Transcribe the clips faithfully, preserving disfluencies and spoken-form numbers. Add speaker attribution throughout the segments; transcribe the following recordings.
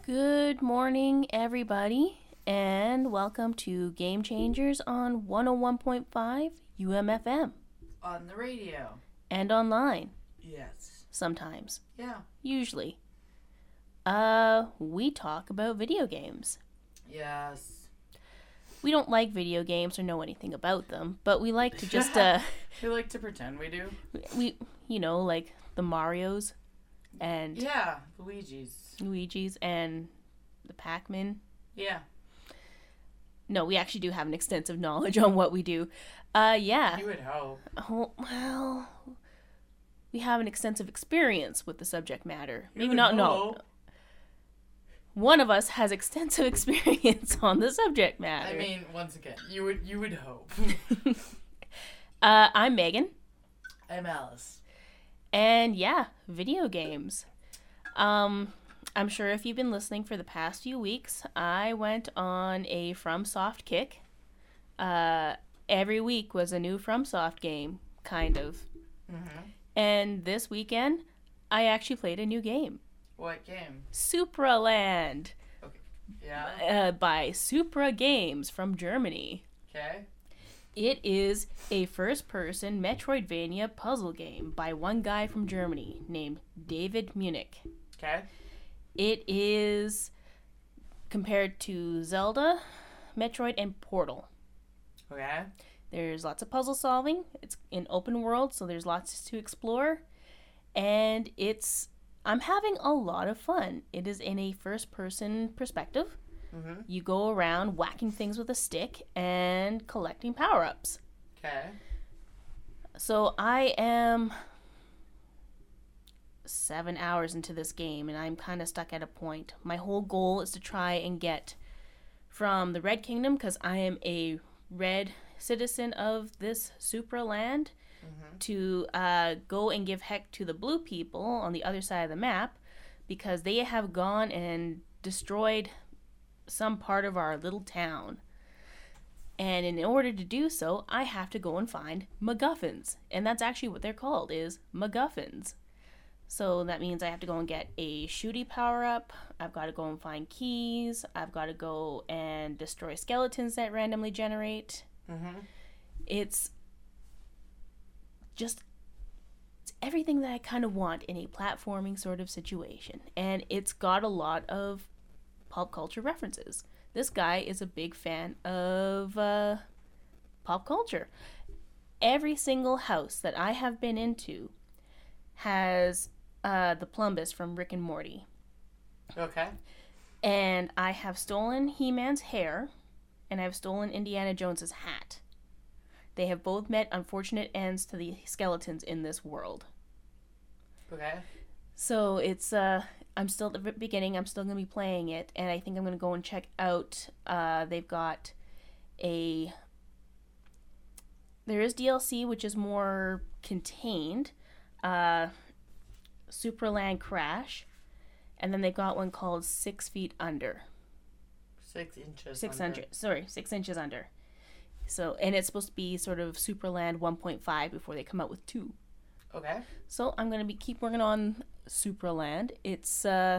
Speaker 1: Good morning, everybody, and welcome to Game Changers on one oh one point five U M F M.
Speaker 2: On the radio.
Speaker 1: And online.
Speaker 2: Yes.
Speaker 1: Sometimes.
Speaker 2: Yeah.
Speaker 1: Usually. Uh, we talk about video games.
Speaker 2: Yes.
Speaker 1: We don't like video games or know anything about them, but we like to just, uh...
Speaker 2: we like to pretend we do.
Speaker 1: We, you know, like the Marios and...
Speaker 2: Yeah, Luigi's.
Speaker 1: Luigi's and the Pac-Man.
Speaker 2: Yeah.
Speaker 1: No, we actually do have an extensive knowledge on what we do. Uh, yeah.
Speaker 2: You would hope.
Speaker 1: Oh, well, we have an extensive experience with the subject matter.
Speaker 2: You
Speaker 1: Maybe
Speaker 2: would
Speaker 1: not, no.
Speaker 2: hope.
Speaker 1: One of us has extensive experience on the subject matter.
Speaker 2: I mean, once again, you would you would hope.
Speaker 1: uh, I'm Megan.
Speaker 2: I'm Alice.
Speaker 1: And yeah, video games. Um... I'm sure if you've been listening for the past few weeks, I went on a FromSoft kick. Uh, every week was a new FromSoft game, kind of.
Speaker 2: Mm-hmm.
Speaker 1: And this weekend, I actually played a new game.
Speaker 2: What game?
Speaker 1: Supraland.
Speaker 2: Okay. Yeah.
Speaker 1: Uh, by Supra Games from Germany.
Speaker 2: Okay.
Speaker 1: It is a first-person Metroidvania puzzle game by one guy from Germany named David Munich.
Speaker 2: Okay.
Speaker 1: It is compared to Zelda, Metroid, and Portal.
Speaker 2: Okay.
Speaker 1: There's lots of puzzle solving. It's an open world, so there's lots to explore. And it's... I'm having a lot of fun. It is in a first-person perspective.
Speaker 2: Mm-hmm.
Speaker 1: You go around whacking things with a stick and collecting power-ups.
Speaker 2: Okay.
Speaker 1: So I am... seven hours into this game, and I'm kind of stuck at a point. My whole goal is to try and get from the Red Kingdom, because I am a red citizen of this Supraland, mm-hmm. to uh, go and give heck to the blue people on the other side of the map, because they have gone and destroyed some part of our little town. And in order to do so, I have to go and find MacGuffins. And that's actually what they're called, is MacGuffins. So that means I have to go and get a shooty power-up. I've got to go and find keys. I've got to go and destroy skeletons that randomly generate.
Speaker 2: Mm-hmm.
Speaker 1: It's just it's everything that I kind of want in a platforming sort of situation. And it's got a lot of pop culture references. This guy is a big fan of uh, pop culture. Every single house that I have been into has uh, the Plumbus from Rick and Morty.
Speaker 2: Okay.
Speaker 1: And I have stolen He-Man's hair, and I've stolen Indiana Jones's hat. They have both met unfortunate ends to the skeletons in this world.
Speaker 2: Okay.
Speaker 1: So it's, uh, I'm still at the beginning, I'm still going to be playing it, and I think I'm going to go and check out, uh, they've got a, there is D L C, which is more contained, uh, Supraland Crash, and then they've got one called Six Feet Under.
Speaker 2: Six inches
Speaker 1: Six
Speaker 2: under.
Speaker 1: hundred, sorry, six inches under. So, and it's supposed to be sort of Supraland one point five before they come out with two.
Speaker 2: Okay.
Speaker 1: So I'm gonna be keep working on Supraland. It's uh,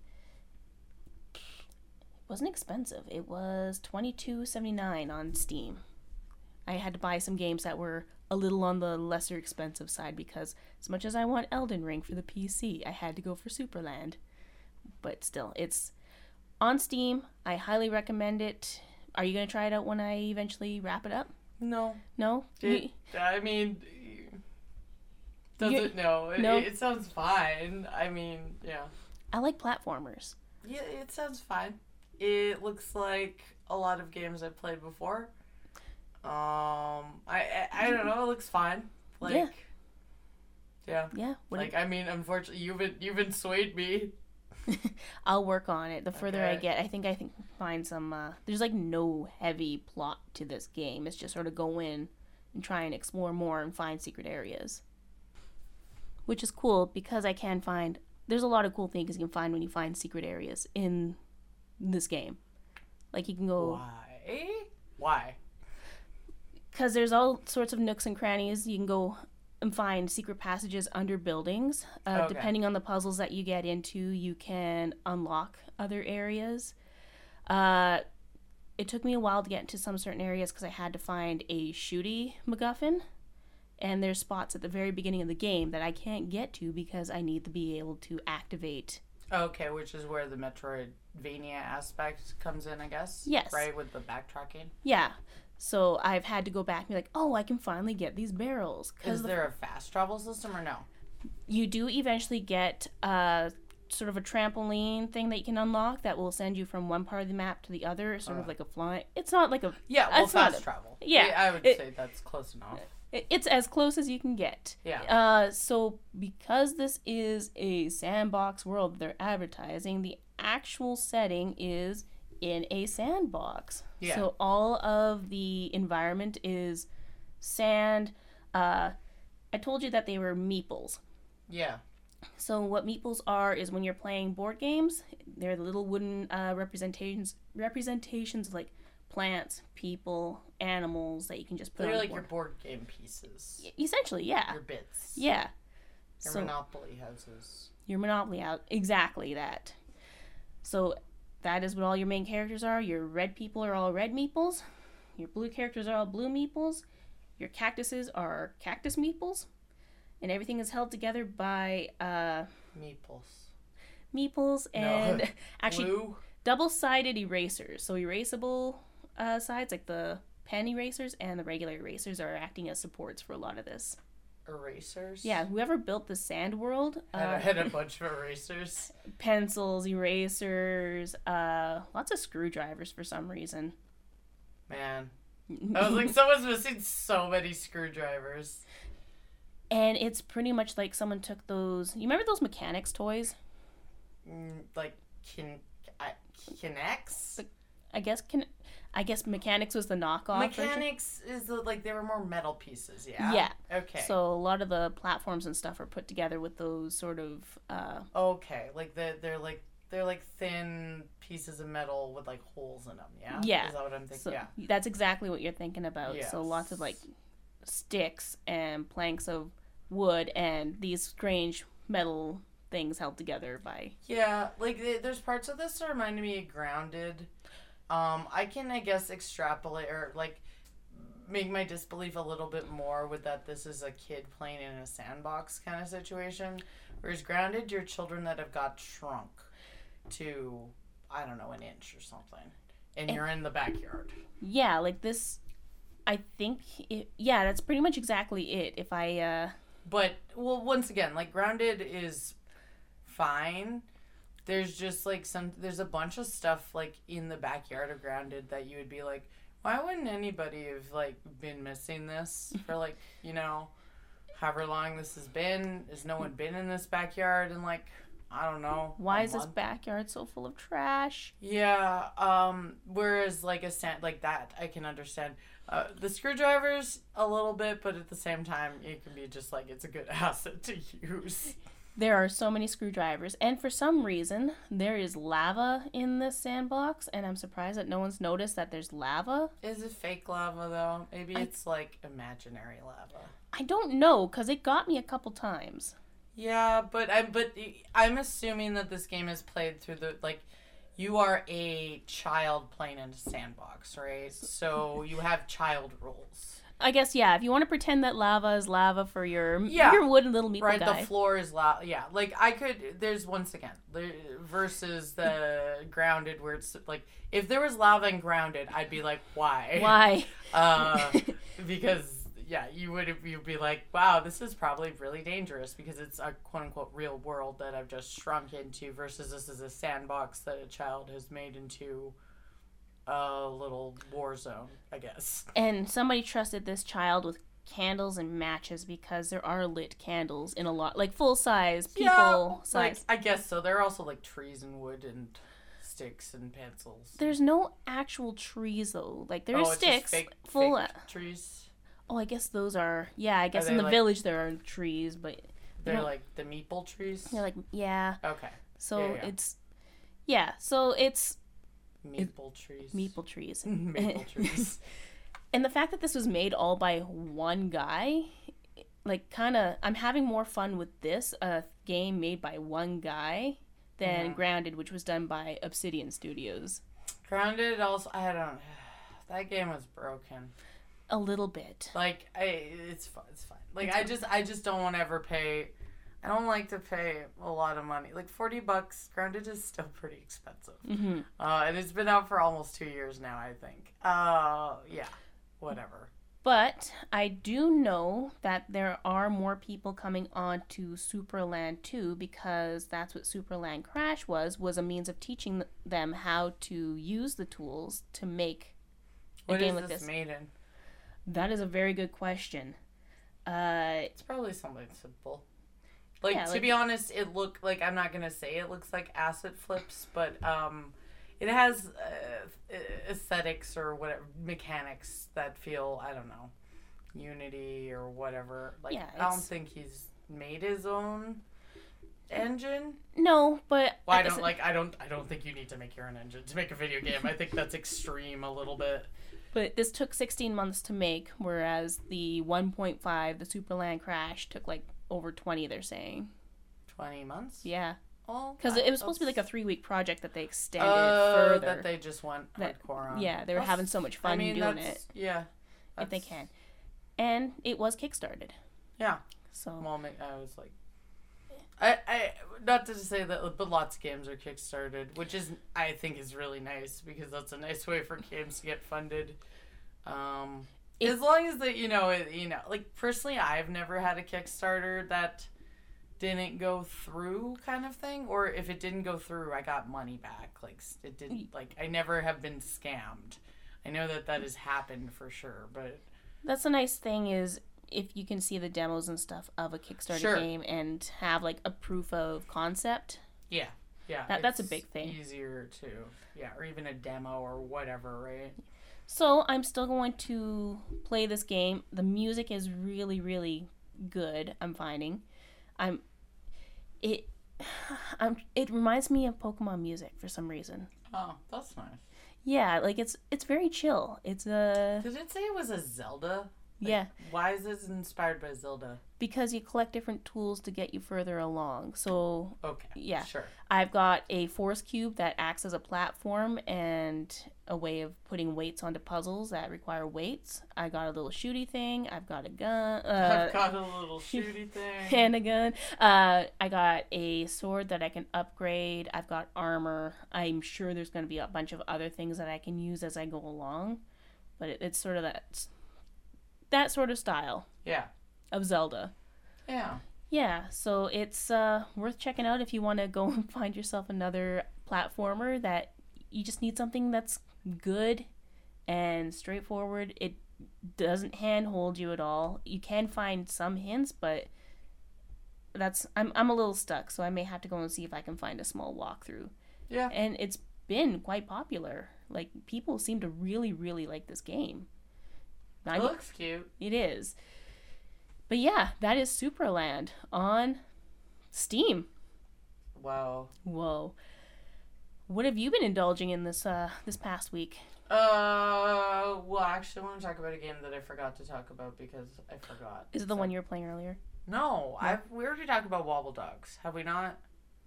Speaker 1: it wasn't expensive. It was twenty-two seventy-nine on Steam. I had to buy some games that were a little on the lesser expensive side, because as much as I want Elden Ring for the P C, I had to go for Supraland. But still, it's on Steam. I highly recommend it. Are you going to try it out when I eventually wrap it up?
Speaker 2: No.
Speaker 1: No?
Speaker 2: It, I mean, does
Speaker 1: you,
Speaker 2: it? No. It,
Speaker 1: no.
Speaker 2: It sounds fine. I mean, yeah.
Speaker 1: I like platformers.
Speaker 2: Yeah, it sounds fine. It looks like a lot of games I've played before. Um, I, I I don't know. It looks fine. Like,
Speaker 1: yeah.
Speaker 2: Yeah.
Speaker 1: Yeah. What
Speaker 2: like
Speaker 1: it,
Speaker 2: I mean, unfortunately, you've been you've been swayed me.
Speaker 1: I'll work on it. The further
Speaker 2: Okay.
Speaker 1: I get, I think I think find some. Uh, there's like no heavy plot to this game. It's just sort of go in and try and explore more and find secret areas, which is cool because I can find. There's a lot of cool things you can find when you find secret areas in this game. Like you can go.
Speaker 2: Why? Why?
Speaker 1: Because there's all sorts of nooks and crannies. You can go and find secret passages under buildings. Uh,
Speaker 2: Okay.
Speaker 1: Depending on the puzzles that you get into, you can unlock other areas. Uh, it took me a while to get into some certain areas because I had to find a shooty MacGuffin. And there's spots at the very beginning of the game that I can't get to because I need to be able to activate.
Speaker 2: Okay, which is where the Metroidvania aspect comes in, I guess.
Speaker 1: Yes.
Speaker 2: Right, with the backtracking.
Speaker 1: Yeah. So I've had to go back and be like, oh, I can finally get these barrels.
Speaker 2: Is there a fast travel system or no?
Speaker 1: You do eventually get uh, sort of a trampoline thing that you can unlock that will send you from one part of the map to the other, sort
Speaker 2: Uh.
Speaker 1: of like a flying. It's not like a.
Speaker 2: Yeah, well,
Speaker 1: it's not
Speaker 2: fast
Speaker 1: a-
Speaker 2: travel.
Speaker 1: yeah,
Speaker 2: I would
Speaker 1: it-
Speaker 2: say that's close enough.
Speaker 1: It's as close as you can get.
Speaker 2: Yeah.
Speaker 1: Uh, so because this is a sandbox world that they're advertising, the actual setting is in a sandbox.
Speaker 2: Yeah.
Speaker 1: So all of the environment is sand. Uh, I told you that they were meeples.
Speaker 2: Yeah.
Speaker 1: So what meeples are is when you're playing board games, they're the little wooden uh, representations representations of like plants, people, animals that you can just put
Speaker 2: They're
Speaker 1: on
Speaker 2: like
Speaker 1: the
Speaker 2: your
Speaker 1: board.
Speaker 2: board game pieces.
Speaker 1: Essentially, yeah.
Speaker 2: Your bits.
Speaker 1: Yeah.
Speaker 2: Your
Speaker 1: So
Speaker 2: Monopoly houses.
Speaker 1: your Monopoly out. Exactly that. So that is what all your main characters are. Your red people are all red meeples. Your blue characters are all blue meeples. Your cactuses are cactus meeples. And everything is held together by uh,
Speaker 2: Meeples.
Speaker 1: meeples and
Speaker 2: No.
Speaker 1: actually
Speaker 2: Blue?
Speaker 1: double-sided erasers. So erasable uh, sides, like the pen erasers and the regular erasers, are acting as supports for a lot of this.
Speaker 2: Erasers?
Speaker 1: Yeah, whoever built the sand world,
Speaker 2: Had,
Speaker 1: uh,
Speaker 2: had a bunch of erasers.
Speaker 1: pencils, erasers, uh, lots of screwdrivers for some reason.
Speaker 2: Man. I was like, someone's missing so many screwdrivers.
Speaker 1: And it's pretty much like someone took those. You remember those mechanics toys?
Speaker 2: Mm, like, kin- I, Kinex?
Speaker 1: I guess can. I guess mechanics was the knockoff. version.
Speaker 2: Mechanics is the, like, they were more metal pieces, yeah?
Speaker 1: Yeah.
Speaker 2: Okay.
Speaker 1: So a lot of the platforms and stuff are put together with those sort of. Uh,
Speaker 2: Okay, like they're, they're like they're like thin pieces of metal with like holes in them. Yeah.
Speaker 1: Yeah.
Speaker 2: Is that what I'm thinking?
Speaker 1: so
Speaker 2: yeah.
Speaker 1: that's exactly what you're thinking about. So lots of like
Speaker 2: Yes.
Speaker 1: sticks and planks of wood and these strange metal things held together by.
Speaker 2: Yeah, like th- there's parts of this that reminded me of Grounded. Um, I can I guess extrapolate or like make my disbelief a little bit more with that this is a kid playing in a sandbox kind of situation. Whereas Grounded, you're children that have got shrunk to I don't know an inch or something, and,
Speaker 1: And-
Speaker 2: you're in the backyard.
Speaker 1: Yeah, like this. I think it, yeah, that's pretty much exactly it. If I uh
Speaker 2: But well, once again, like Grounded is fine. There's just like some there's a bunch of stuff like in the backyard of Grounded that you would be like, why wouldn't anybody have like been missing this for like, you know, however long this has been? Has no one been in this backyard in like I don't know.
Speaker 1: why
Speaker 2: a
Speaker 1: is this
Speaker 2: month?
Speaker 1: backyard so full of trash?
Speaker 2: Yeah, um whereas like a sand like that I can understand. Uh, the screwdrivers a little bit, but at the same time it can be just like it's a good asset to use.
Speaker 1: There are so many screwdrivers, and for some reason, there is lava in this sandbox, and I'm surprised that no one's noticed that there's lava.
Speaker 2: Is it fake lava though? Maybe
Speaker 1: I-
Speaker 2: it's like imaginary lava.
Speaker 1: I don't know, because it got me a couple times.
Speaker 2: Yeah, but I'm but I'm assuming that this game is played through the like you are a child playing in a sandbox, right? So you have child rules.
Speaker 1: I guess, yeah, if you want to pretend that lava is lava for your,
Speaker 2: Yeah.
Speaker 1: your wooden little meeple
Speaker 2: Right,
Speaker 1: guy.
Speaker 2: the floor is loud. Yeah, like I could. There's once again there, versus the Grounded, where it's like if there was lava and Grounded, I'd be like, why?
Speaker 1: Why?
Speaker 2: Uh, because yeah, you would you'd be like, wow, this is probably really dangerous because it's a quote unquote real world that I've just shrunk into. Versus this is a sandbox that a child has made into a little war zone, I guess.
Speaker 1: And somebody trusted this child with candles and matches because there are lit candles in a lot, like full size, people
Speaker 2: like,
Speaker 1: size.
Speaker 2: I guess so. There are also like trees and wood and sticks and pencils.
Speaker 1: There's no actual trees though. Like there are
Speaker 2: oh, it's just
Speaker 1: sticks
Speaker 2: fake,
Speaker 1: full.
Speaker 2: fake
Speaker 1: of-
Speaker 2: trees.
Speaker 1: Oh, I guess those are. Yeah, I guess
Speaker 2: they
Speaker 1: in the
Speaker 2: like-
Speaker 1: village there are trees, but
Speaker 2: They're
Speaker 1: don't-
Speaker 2: like the meeple trees.
Speaker 1: they're like yeah.
Speaker 2: Okay,
Speaker 1: So
Speaker 2: Yeah, yeah.
Speaker 1: it's yeah. So it's
Speaker 2: meeple trees.
Speaker 1: meeple trees.
Speaker 2: Maple trees.
Speaker 1: And the fact that this was made all by one guy, like kind of I'm having more fun with this uh game made by one guy than
Speaker 2: Mhm.
Speaker 1: Grounded, which was done by Obsidian Studios.
Speaker 2: Grounded also, I don't. That game was broken.
Speaker 1: A little bit.
Speaker 2: Like I, it's fine. It's fine. Like
Speaker 1: It's
Speaker 2: I
Speaker 1: fine.
Speaker 2: just, I just don't want to ever pay. I don't like to pay a lot of money. Like forty bucks. Grounded is still pretty expensive.
Speaker 1: Mm-hmm.
Speaker 2: Uh, and it's been out for almost two years now. I think. Uh, yeah. Whatever.
Speaker 1: But I do know that there are more people coming on to Superland two, because that's what Superland Crash was, was a means of teaching them how to use the tools to make a
Speaker 2: What
Speaker 1: game
Speaker 2: is
Speaker 1: like
Speaker 2: this
Speaker 1: this.
Speaker 2: made in?
Speaker 1: That is a very good question. Uh,
Speaker 2: It's probably something simple. Like,
Speaker 1: Yeah,
Speaker 2: to
Speaker 1: like-
Speaker 2: be honest, it look like, I'm not gonna say it looks like asset flips, but um, it has uh, aesthetics or whatever mechanics that feel, I don't know, Unity or whatever. Like,
Speaker 1: Yeah,
Speaker 2: I don't
Speaker 1: it's-
Speaker 2: think he's made his own engine.
Speaker 1: no, but
Speaker 2: Well, I
Speaker 1: at the
Speaker 2: don't
Speaker 1: sa-
Speaker 2: like. I don't. I don't think you need to make your own engine to make a video game. I think that's extreme a little bit.
Speaker 1: But this took sixteen months to make, whereas the one point five, the Superland Crash, took like over twenty, they're saying.
Speaker 2: Twenty months.
Speaker 1: Yeah.
Speaker 2: Well,
Speaker 1: Because
Speaker 2: that-
Speaker 1: it was supposed to be like a
Speaker 2: that's-
Speaker 1: three week project that they extended
Speaker 2: Oh,
Speaker 1: further.
Speaker 2: that they just went
Speaker 1: That-
Speaker 2: hardcore on.
Speaker 1: yeah, they were
Speaker 2: That's-
Speaker 1: having so much fun
Speaker 2: I mean,
Speaker 1: doing
Speaker 2: that's-
Speaker 1: it,
Speaker 2: Yeah.
Speaker 1: if they
Speaker 2: that's-
Speaker 1: can. And it was kickstarted.
Speaker 2: Yeah.
Speaker 1: So,
Speaker 2: Well, ma- I was like, I, I, not to say that, but lots of games are kickstarted, which is, I think, is really nice because that's a nice way for games to get funded. Um,
Speaker 1: It-
Speaker 2: as long as that, you know, it, you know, like personally, I've never had a Kickstarter that didn't go through, kind of thing, or if it didn't go through, I got money back. Like s- it didn't, like I never have been scammed. I know that that has happened for sure, but
Speaker 1: that's the nice thing is if you can see the demos and stuff of a Kickstarter
Speaker 2: Sure.
Speaker 1: game and have like a proof of concept.
Speaker 2: yeah, yeah,
Speaker 1: That- that's a
Speaker 2: it's
Speaker 1: big thing.
Speaker 2: Easier to, yeah, or even a demo or whatever, right?
Speaker 1: So I'm still going to play this game. The music is really, really good, I'm finding. I'm it I'm it reminds me of Pokemon music for some reason.
Speaker 2: Oh, that's nice.
Speaker 1: Yeah, like it's it's very chill. It's a
Speaker 2: Did it say it was a Zelda? Like,
Speaker 1: yeah,
Speaker 2: Why is this inspired by Zelda?
Speaker 1: because you collect different tools to get you further along. So
Speaker 2: Okay.
Speaker 1: Yeah.
Speaker 2: Sure.
Speaker 1: I've got a force cube that acts as a platform and a way of putting weights onto puzzles that require weights. I got a little shooty thing. I've got a gun. Uh,
Speaker 2: I've got a little shooty thing.
Speaker 1: and a gun. Uh, I got a sword that I can upgrade. I've got armor. I'm sure there's going to be a bunch of other things that I can use as I go along. But it, it's sort of that that sort of style
Speaker 2: Yeah.
Speaker 1: of Zelda.
Speaker 2: Yeah.
Speaker 1: Yeah, so it's uh, worth checking out if you want to go and find yourself another platformer that you just need something that's good and straightforward. It doesn't handhold you at all. You can find some hints, but that's I'm I'm a little stuck, so I may have to go and see if I can find a small walkthrough.
Speaker 2: Yeah.
Speaker 1: And it's been quite popular. Like people seem to really really like this game.
Speaker 2: It
Speaker 1: I-
Speaker 2: looks cute.
Speaker 1: it is. But yeah, that is Superland on Steam.
Speaker 2: Wow.
Speaker 1: Whoa. What have you been indulging in this uh this past week?
Speaker 2: Uh, well, actually, I want to talk about a game that I forgot to talk about because I forgot.
Speaker 1: Is it the
Speaker 2: So-
Speaker 1: one you were playing earlier?
Speaker 2: No, I we already talked about Wobble Dogs, have we not?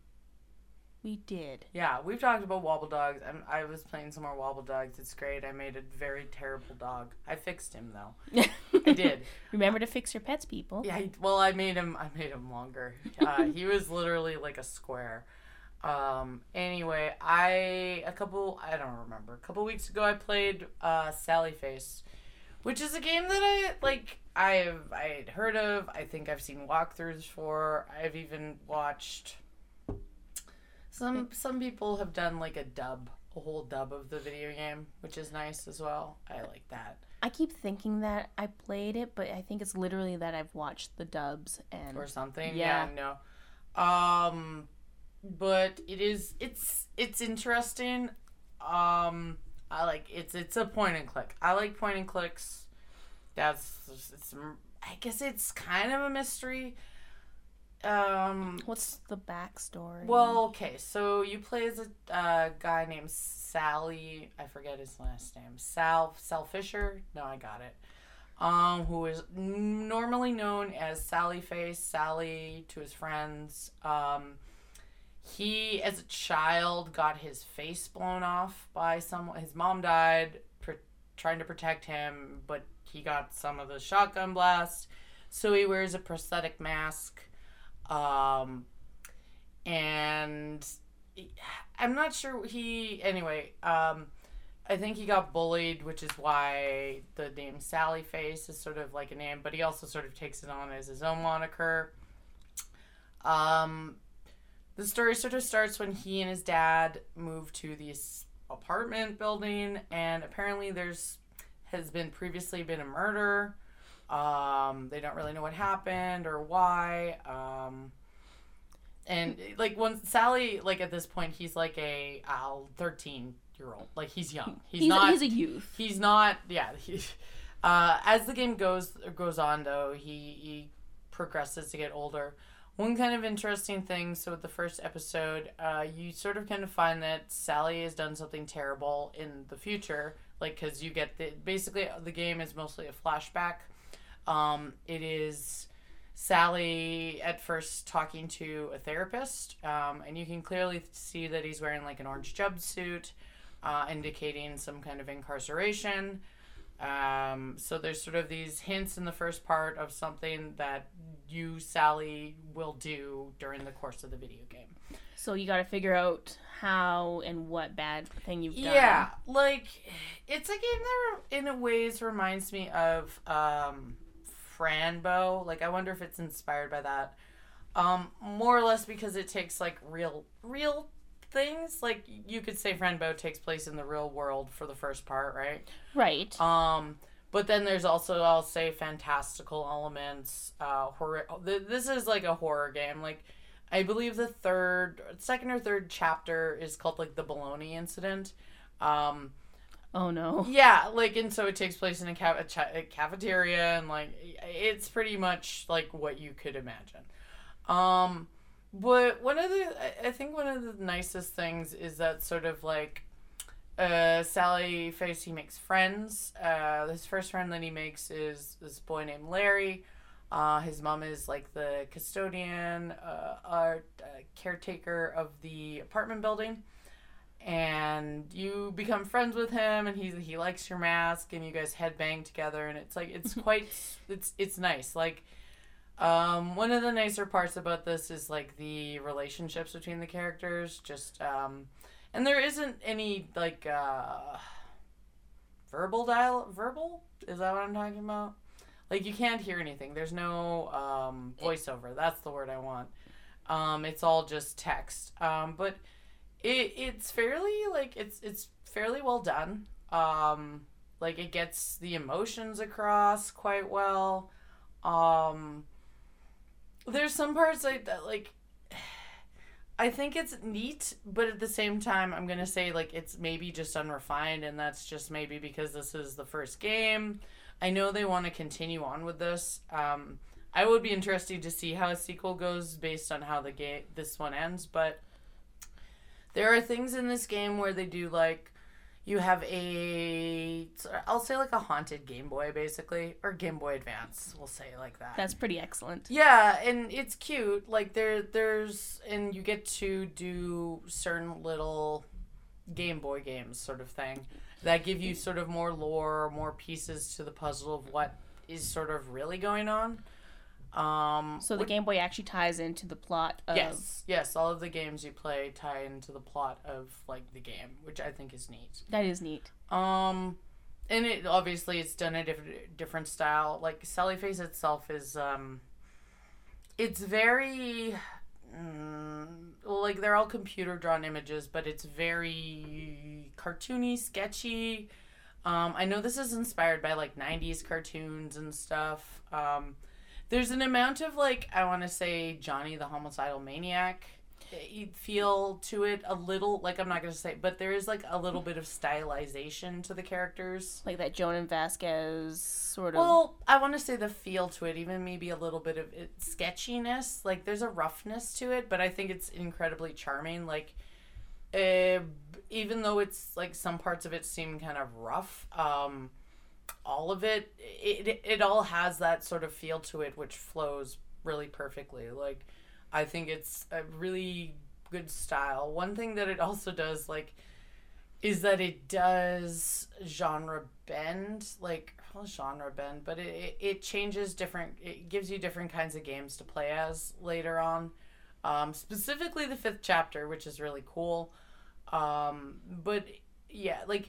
Speaker 1: We did.
Speaker 2: Yeah, we've talked about Wobble Dogs. I'm, I was playing some more Wobble Dogs. It's great. I made a very terrible dog. I fixed him though. I did.
Speaker 1: Remember to fix your pets, people.
Speaker 2: Yeah. He, well, I made him. I made him longer. Uh, he was literally like a square. Um. Anyway, I a couple. I don't remember. A couple weeks ago, I played uh, Sally Face, which is a game that I like. I've I had heard of. I think I've seen walkthroughs for. I've even watched. Some some people have done like a dub, a whole dub of the video game, which is nice as well. I like that.
Speaker 1: I keep thinking that I played it, but I think it's literally that I've watched the dubs and
Speaker 2: Or something.
Speaker 1: Yeah.
Speaker 2: Yeah, no. Um but it is it's it's interesting. Um I like it's it's a point and click. I like point and clicks. That's it's I guess it's kind of a mystery. Um
Speaker 1: what's the backstory?
Speaker 2: Well, okay, so you play as a uh, guy named Sally. I forget his last name. Sal Sal Fisher. No, I got it. um, who is normally known as Sally Face, Sally to his friends. Um, he, as a child, got his face blown off by someone. His mom died pr- trying to protect him, but he got some of the shotgun blast. So he wears a prosthetic mask. Um, and I'm not sure he, anyway, um, I think he got bullied, which is why the name Sally Face is sort of like a name, but he also sort of takes it on as his own moniker. Um, the story sort of starts when he and his dad move to this apartment building, and apparently there's has been previously been a murder. Um, they don't really know what happened or why. Um, and like when Sally, like at this point, he's like a uh, thirteen year old. Like he's young. He's,
Speaker 1: he's
Speaker 2: not.
Speaker 1: He's a youth.
Speaker 2: He's not. Yeah. He, uh, as the game goes goes on, though, he he progresses to get older. One kind of interesting thing. So with the first episode, uh, you sort of kind of find that Sally has done something terrible in the future. Like because you get the basically the game is mostly a flashback. Um, it is Sally at first talking to a therapist, um, and you can clearly see that he's wearing like an orange jumpsuit, uh, indicating some kind of incarceration. Um, so there's sort of these hints in the first part of something that you, Sally, will do during the course of the video game.
Speaker 1: So you got to figure out how and what bad thing you've done.
Speaker 2: Yeah, like it's a game that in a ways reminds me of um, Franbo. Like I wonder if it's inspired by that. Um, more or less because it takes like real, real things. Like you could say Franbo takes place in the real world for the first part, right?
Speaker 1: Right.
Speaker 2: Um, but then there's also, I'll say, fantastical elements. Uh, horror. This is like a horror game. Like I believe the third, second or third chapter is called like the Bologna Incident. Um,
Speaker 1: oh no.
Speaker 2: Yeah, like and so it takes place in a, ca- a, cha- a cafeteria, and like it's pretty much like what you could imagine. Um, but one of the, I think one of the nicest things is that sort of like, uh, Sally Face, he makes friends. Uh, his first friend that he makes is this boy named Larry. Uh, his mom is like the custodian, uh, art, uh, caretaker of the apartment building. And you become friends with him, and he he likes your mask, and you guys headbang together, and it's like it's quite it's it's nice. Like, um, one of the nicer parts about this is like the relationships between the characters. Just um, and there isn't any like uh, verbal dial verbal. Is that what I'm talking about? Like you can't hear anything. There's no um, voiceover. That's the word I want. Um, it's all just text. Um, but it it's fairly like it's it's fairly well done. Um, like it gets the emotions across quite well. Um, there's some parts like that like I think it's neat, but at the same time, I'm gonna say like it's maybe just unrefined, and that's just maybe because this is the first game. I know they want to continue on with this. Um, I would be interested to see how a sequel goes based on how the game this one ends. But there are things in this game where they do like you have a I'll say like a haunted Game Boy basically, or Game Boy Advance. We'll say it like that.
Speaker 1: That's pretty excellent.
Speaker 2: Yeah, and it's cute. Like there there's and you get to do certain little Game Boy games sort of thing that give you sort of more lore, more pieces to the puzzle of what is sort of really going on. Um,
Speaker 1: so the
Speaker 2: what,
Speaker 1: Game Boy actually ties into the plot of...
Speaker 2: Yes, yes, all of the games you play tie into the plot of, like, the game, which I think is neat.
Speaker 1: That is neat.
Speaker 2: Um, and it obviously it's done a different, different style. Like, Sally Face itself is, um, it's very... Mm, like they're all computer drawn images, but it's very cartoony, sketchy. Um, I know this is inspired by like nineties cartoons and stuff. Um, there's an amount of like I want to say Johnny the Homicidal Maniac feel to it a little. Like I'm not gonna say, but there is like a little bit of stylization to the characters,
Speaker 1: like that Jonan Vasquez sort of.
Speaker 2: Well, I want to say the feel to it, even maybe a little bit of it, sketchiness. Like there's a roughness to it, but I think it's incredibly charming. Like, uh, even though it's like some parts of it seem kind of rough, um, all of it, it, it all has that sort of feel to it, which flows really perfectly. Like, I think it's a really good style. One thing that it also does, like, is that it does genre bend, like, well, genre bend, but it, it, it changes different, it gives you different kinds of games to play as later on. Um, specifically the fifth chapter, which is really cool. Um, but yeah, like,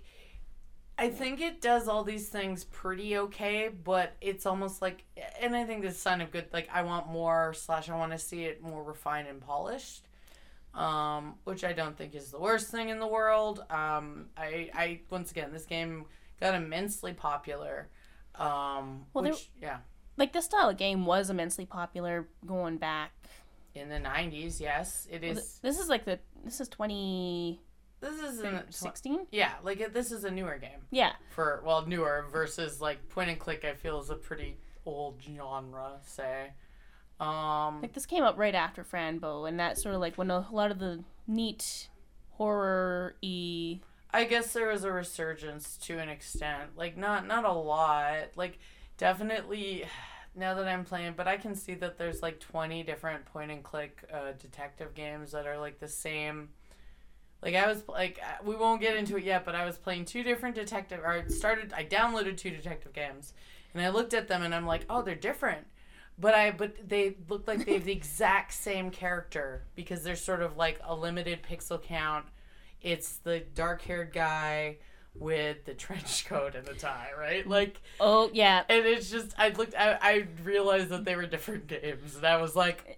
Speaker 2: I think it does all these things pretty okay, but it's almost like, and I think this is a sign of good, like, I want more, slash, I want to see it more refined and polished, um, which I don't think is the worst thing in the world. Um, I, I, once again, this game got immensely popular, um,
Speaker 1: well,
Speaker 2: which, there, yeah.
Speaker 1: Like, this style of game was immensely popular going back.
Speaker 2: In the nineties, yes, it is.
Speaker 1: Well, this is like the, this is twenty...
Speaker 2: This is
Speaker 1: sixteen?
Speaker 2: Yeah, like this is a newer game.
Speaker 1: Yeah.
Speaker 2: For well, newer versus like point and click. I feel is a pretty old genre. Say, um,
Speaker 1: like this came up right after Franbo, and that's sort of like when a lot of the neat horror-y.
Speaker 2: I guess there was a resurgence to an extent. Like not not a lot. Like definitely. Now that I'm playing, but I can see that there's like twenty different point and click uh, detective games that are like the same. Like, I was, like, we won't get into it yet, but I was playing two different detective, or I started, I downloaded two detective games, and I looked at them, and I'm like, oh, they're different. But I, but they look like they have the exact same character, because they're sort of, like, a limited pixel count. It's the dark-haired guy with the trench coat and the tie, right? Like,
Speaker 1: oh, yeah.
Speaker 2: And it's just, I looked, I, I realized that they were different games, and I was like,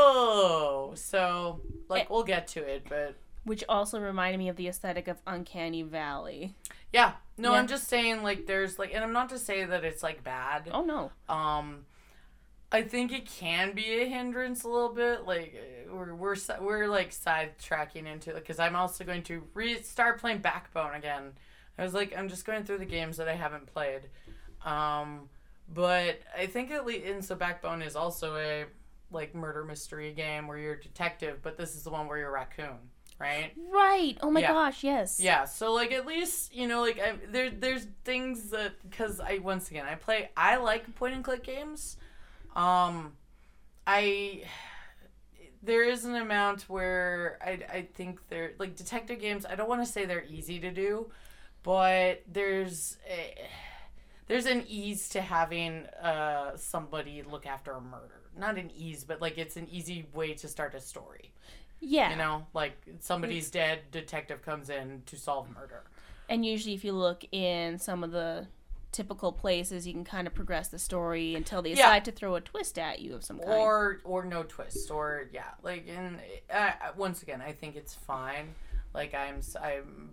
Speaker 2: oh! So, like, it, we'll get to it, but...
Speaker 1: Which also reminded me of the aesthetic of Uncanny Valley.
Speaker 2: Yeah. No,
Speaker 1: yeah.
Speaker 2: I'm just saying, like, there's, like, and I'm not to say that it's, like, bad.
Speaker 1: Oh, no.
Speaker 2: Um, I think it can be a hindrance a little bit. Like, we're, we're, we're like, sidetracking into it, because I'm also going to restart playing Backbone again. I was like, I'm just going through the games that I haven't played. Um, but I think at least, and so Backbone is also a, like, murder mystery game where you're a detective, but this is the one where you're a raccoon. Right?
Speaker 1: Right. Oh my
Speaker 2: yeah.
Speaker 1: gosh, yes.
Speaker 2: Yeah, so like at least, you know, like I, there there's things that cuz I once again, I play I like point and click games. Um I there is an amount where I I think they're like detective games, I don't want to say they're easy to do, but there's a, there's an ease to having uh somebody look after a murder. Not an ease, but like it's an easy way to start a story.
Speaker 1: Yeah.
Speaker 2: You know, like somebody's dead, detective comes in to solve murder.
Speaker 1: And usually if you look in some of the typical places, you can kind of progress the story until they decide yeah. to throw a twist at you of some kind.
Speaker 2: Or or no twist. Or, yeah. Like, and uh, once again, I think it's fine. Like, I'm, I'm,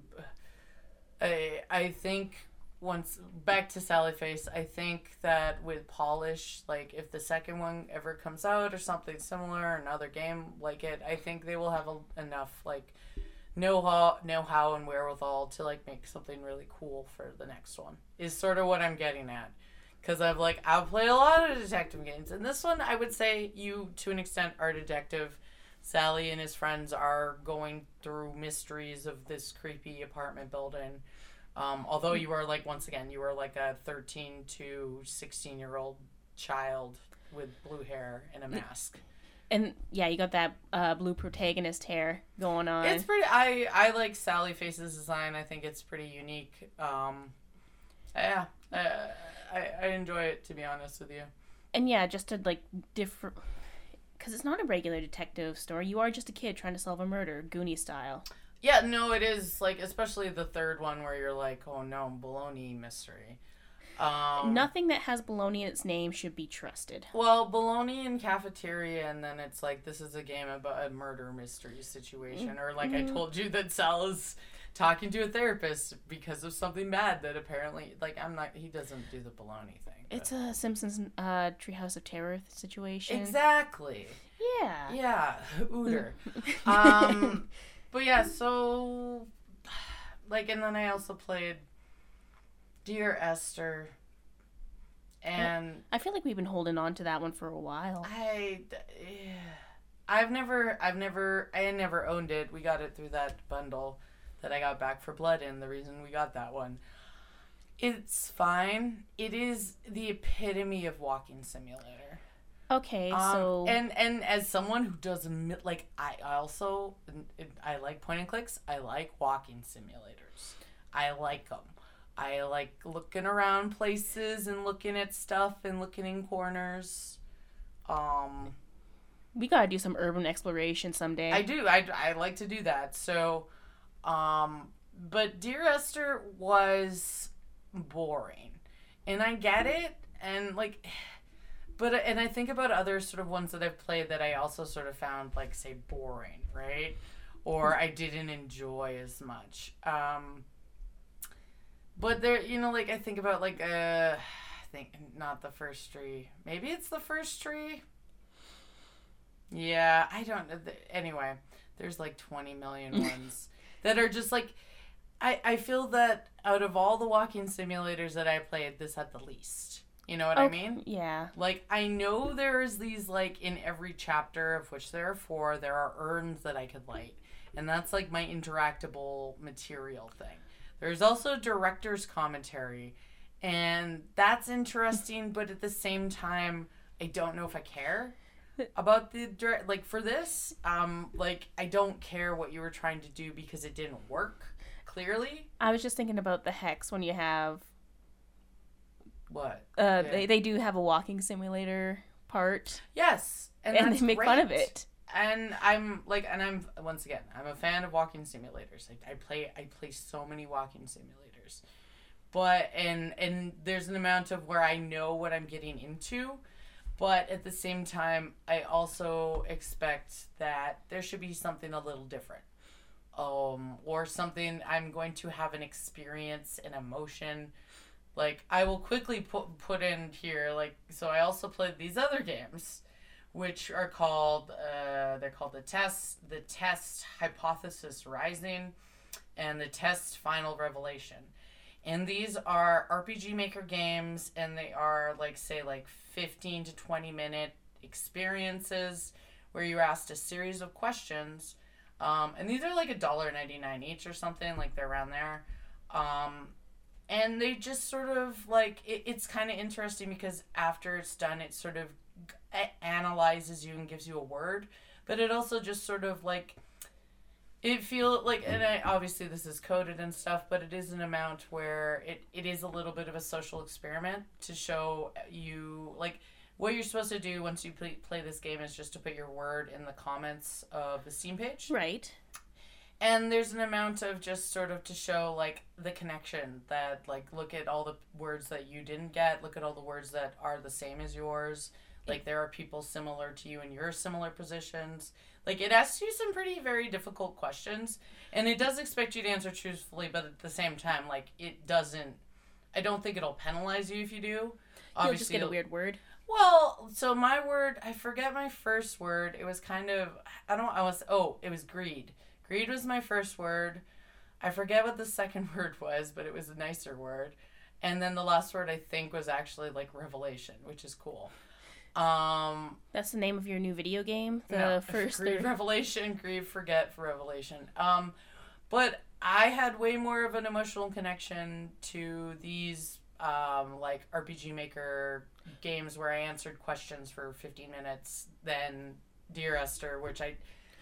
Speaker 2: I, I think... Once back to Sally Face, I think that with polish, like if the second one ever comes out or something similar, another game like it, I think they will have a, enough like know-how, know-how and wherewithal to like make something really cool for the next one. Is sort of what I'm getting at, because I've like I've played a lot of detective games, and this one I would say you to an extent are a detective. Sally and his friends are going through mysteries of this creepy apartment building. Um, although you are like, once again, you were like a thirteen to sixteen year old child with blue hair and a mask.
Speaker 1: And yeah, you got that uh, blue protagonist hair going on.
Speaker 2: It's pretty, I, I like Sally Face's design. I think it's pretty unique. Um, yeah, I, I, I enjoy it, to be honest with you.
Speaker 1: And yeah, just to like different, because it's not a regular detective story. You are just a kid trying to solve a murder, Goonie style.
Speaker 2: Yeah, no, it is, like, especially the third one where you're like, oh no, baloney mystery. Um,
Speaker 1: Nothing that has baloney in its name should be trusted.
Speaker 2: Well, baloney and cafeteria, and then it's like, this is a game about a murder mystery situation. Or like mm-hmm. I told you that Sal is talking to a therapist because of something bad that apparently, like, I'm not, he doesn't do the baloney thing. But.
Speaker 1: It's a Simpsons uh, Treehouse of Terror situation.
Speaker 2: Exactly.
Speaker 1: Yeah.
Speaker 2: Yeah, Ooter. um... But yeah, so, like, and then I also played Dear Esther, and...
Speaker 1: I feel like we've been holding on to that one for a while.
Speaker 2: I, I've never, I've never, I never owned it. We got it through that bundle that I got Back for Blood in, the reason we got that one. It's fine. It is the epitome of walking simulator.
Speaker 1: Okay,
Speaker 2: um,
Speaker 1: so
Speaker 2: and and as someone who does like I also I like point and clicks. I like walking simulators. I like them. I like looking around places and looking at stuff and looking in corners. Um,
Speaker 1: we gotta do some urban exploration someday.
Speaker 2: I do. I, I like to do that. So, um, but Dear Esther was boring, and I get it, and like, but and I think about other sort of ones that I've played that I also sort of found like say boring, right, or I didn't enjoy as much. Um, but there, you know, like I think about like uh, I think not the first tree. Maybe it's the first tree. Yeah, I don't know. Anyway, there's like twenty million ones that are just like. I, I feel that out of all the walking simulators that I played, this had the least. You know what
Speaker 1: okay,
Speaker 2: I mean?
Speaker 1: Yeah.
Speaker 2: Like, I know there's these, like, in every chapter, of which there are four, there are urns that I could light. And that's, like, my interactable material thing. There's also director's commentary. And that's interesting, but at the same time, I don't know if I care about the direct. Like, for this, um, like, I don't care what you were trying to do because it didn't work. Clearly,
Speaker 1: I was just thinking about the Hex when you have
Speaker 2: what
Speaker 1: uh
Speaker 2: yeah.
Speaker 1: they, they do have a walking simulator part.
Speaker 2: Yes, and,
Speaker 1: and
Speaker 2: that's
Speaker 1: they make
Speaker 2: great.
Speaker 1: fun of it.
Speaker 2: And I'm like, and I'm once again, I'm a fan of walking simulators. Like I play, I play so many walking simulators, but and and there's an amount of where I know what I'm getting into, but at the same time, I also expect that there should be something a little different. Um, or something I'm going to have an experience, an emotion. Like, I will quickly put put in here, like, so I also played these other games, which are called, uh, they're called the Test, the Test Hypothesis Rising, and the Test Final Revelation. And these are R P G Maker games, and they are, like, say, like, fifteen to twenty minute experiences where you're asked a series of questions. Um, and these are like a dollar ninety nine each or something, like they're around there. Um, and they just sort of like it, it's kind of interesting because after it's done, it sort of g- analyzes you and gives you a word, but it also just sort of like it feel like, and I, obviously this is coded and stuff, but it is an amount where it, it is a little bit of a social experiment to show you like. What you're supposed to do once you play, play this game is just to put your word in the comments of the Steam page.
Speaker 1: Right.
Speaker 2: And there's an amount of just sort of to show, like, the connection that, like, look at all the words that you didn't get. Look at all the words that are the same as yours. Like, there are people similar to you in your similar positions. Like, it asks you some pretty, very difficult questions. And it does expect you to answer truthfully, but at the same time, like, it doesn't... I don't think it'll penalize you if you do.
Speaker 1: Obviously, you'll just get a weird word.
Speaker 2: Well, so my word, I forget my first word. It was kind of, I don't, I was, oh, it was greed. Greed was my first word. I forget what the second word was, but it was a nicer word. And then the last word, I think, was actually like revelation, which is cool. Um,
Speaker 1: That's the name of your new video game? The
Speaker 2: no,
Speaker 1: first
Speaker 2: Greed,
Speaker 1: third...
Speaker 2: revelation, greed, forget, for revelation. Um, but I had way more of an emotional connection to these um, like R P G Maker games where I answered questions for fifteen minutes than Dear Esther, which I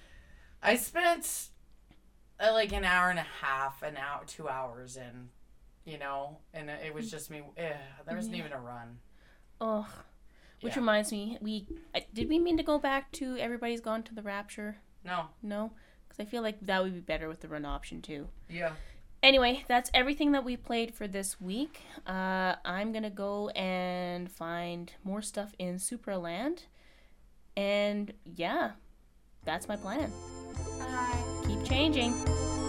Speaker 2: I spent uh, like an hour and a half, an hour, two hours in, you know, and it was just me. Ugh, there wasn't
Speaker 1: yeah.
Speaker 2: even a run.
Speaker 1: Oh, which
Speaker 2: yeah.
Speaker 1: reminds me, we did we mean to go back to Everybody's Gone to the Rapture?
Speaker 2: No.
Speaker 1: No, because I feel like that would be better with the run option too.
Speaker 2: Yeah.
Speaker 1: Anyway, that's everything that we played for this week. Uh, I'm going to go and find more stuff in Supraland. And yeah, that's my plan.
Speaker 2: Bye.
Speaker 1: Keep changing.